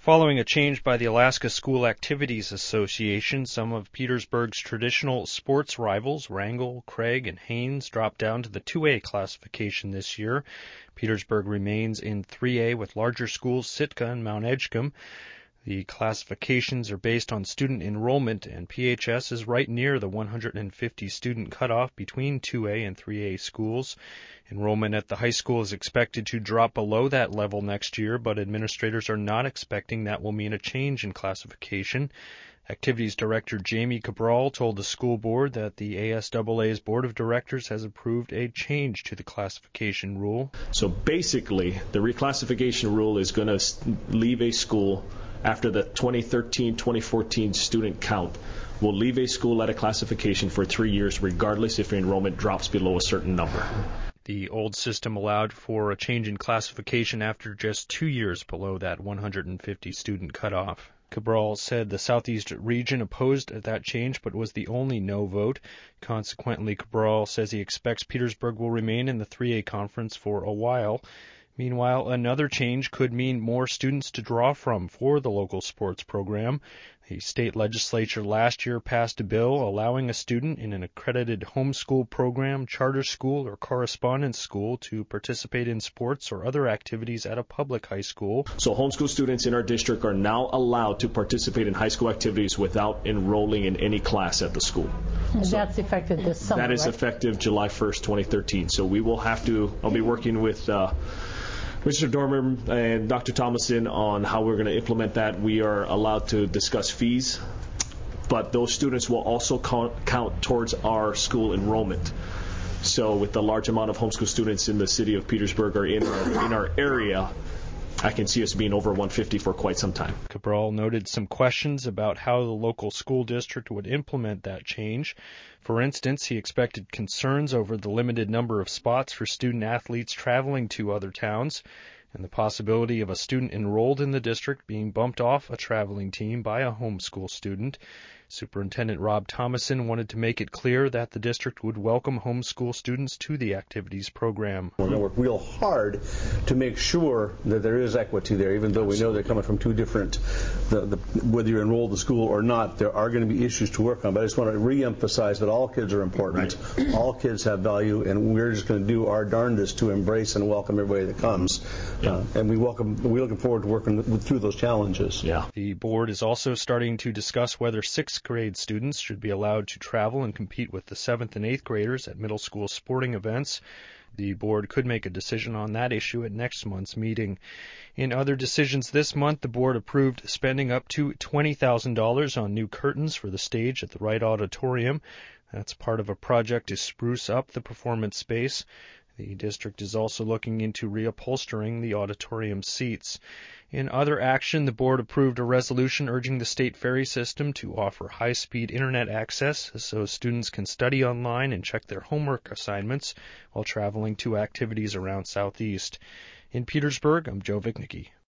Following a change by the Alaska School Activities Association, some of Petersburg's traditional sports rivals, Wrangell, Craig, and Haines, dropped down to the 2A classification this year. Petersburg remains in 3A with larger schools Sitka and Mount Edgecombe. The classifications are based on student enrollment, and PHS is right near the 150 student cutoff between 2A and 3A schools. Enrollment at the high school is expected to drop below that level next year, but administrators are not expecting that will mean a change in classification. Activities Director Jamie Cabral told the school board that the ASAA's board of directors has approved a change to the classification rule. So basically, the reclassification rule is going to leave a school after the 2013-2014 student count. Will leave a school at a classification for 3 years, regardless if enrollment drops below a certain number. The old system allowed for a change in classification after just 2 years below that 150 student cutoff. Cabral said the Southeast region opposed that change but was the only no vote. Consequently, Cabral says he expects Petersburg will remain in the 3A conference for a while. Meanwhile, another change could mean more students to draw from for the local sports program. The state legislature last year passed a bill allowing a student in an accredited homeschool program, charter school, or correspondence school to participate in sports or other activities at a public high school. So homeschool students in our district are now allowed to participate in high school activities without enrolling in any class at the school. And that's effective this summer, That is right? effective July 1st, 2013. So we will have to, I'll be working with Mr. Dormer and Dr. Thomason on how we're going to implement that. We are allowed to discuss fees, but those students will also count towards our school enrollment. So with the large amount of homeschool students in the city of Petersburg or in our area, I can see us being over 150 for quite some time. Cabral noted some questions about how the local school district would implement that change. For instance, he expected concerns over the limited number of spots for student athletes traveling to other towns, and the possibility of a student enrolled in the district being bumped off a traveling team by a homeschool student. Superintendent Rob Thomason wanted to make it clear that the district would welcome homeschool students to the activities program. We're going to work real hard to make sure that there is equity there, even though we know they're coming from two different, whether you're enrolled in school or not, there are going to be issues to work on. But I just want to reemphasize that all kids are important. Right. All kids have value, and we're just going to do our darndest to embrace and welcome everybody that comes. Yeah. And we're looking forward to working through those challenges. Yeah. The board is also starting to discuss whether 6th grade students should be allowed to travel and compete with the 7th and 8th graders at middle school sporting events. The board could make a decision on that issue at next month's meeting. In other decisions this month, the board approved spending up to $20,000 on new curtains for the stage at the Wright Auditorium. That's part of a project to spruce up the performance space. The district is also looking into reupholstering the auditorium seats. In other action, the board approved a resolution urging the state ferry system to offer high-speed internet access so students can study online and check their homework assignments while traveling to activities around Southeast. In Petersburg, I'm Joe Vicnicki.